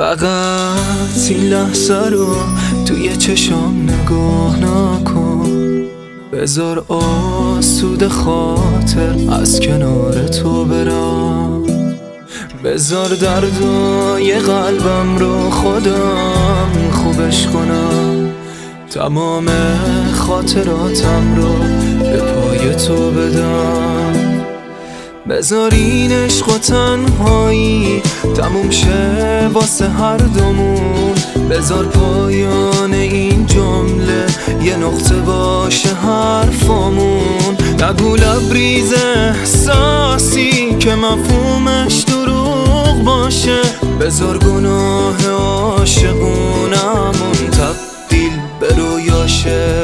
فقط این لحظه رو توی چشام نگاه نکن، بذار آسود خاطر از کنار تو برم، بذار دردای قلبم رو خودم خوبش کنم، تمام خاطراتم رو به پای تو بدم، بذار این عشق و تنهایی تموم شه واسه هر دومون، بذار پایان این جمله یه نقطه باشه حرفامون، نگو لبریز احساسی که مفهومش دروغ باشه، بذار گناه عاشقونمون تبدیل به رویاشه.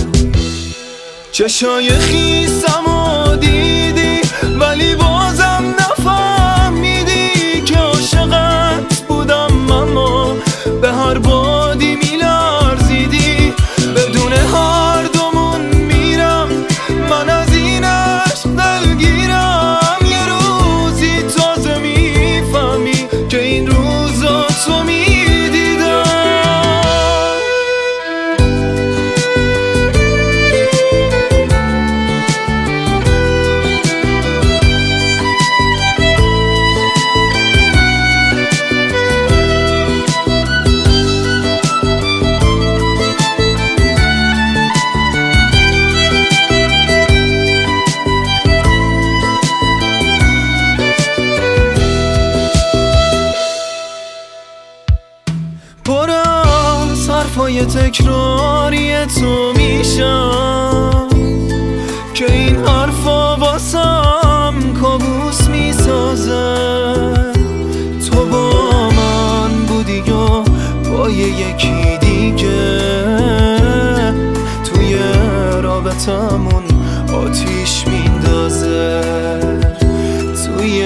چشای خیسمو دیدی ولی بازم نفهمیدی که عاشقت بودم، اما به هر بادی میلرزیدی، بدون هر دومون میرم من از این عشق دلگیرم، یه روزی تازه میفهمی که این روزا تو میدیدم. پر از حرفای تکراری تو میشم که این حرفا واسم کابوس میسازه، تو با من بودی یا با یکی دیگه، توی رابطمون آتیش میندازه، توی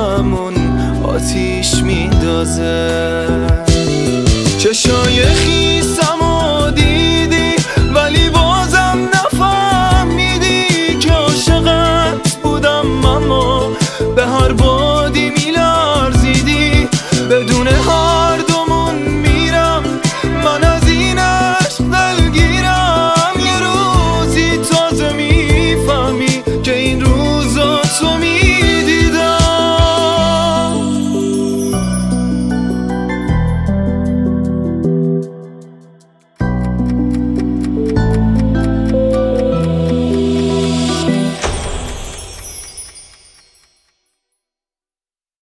رابطمون آتیش میندازه. چشای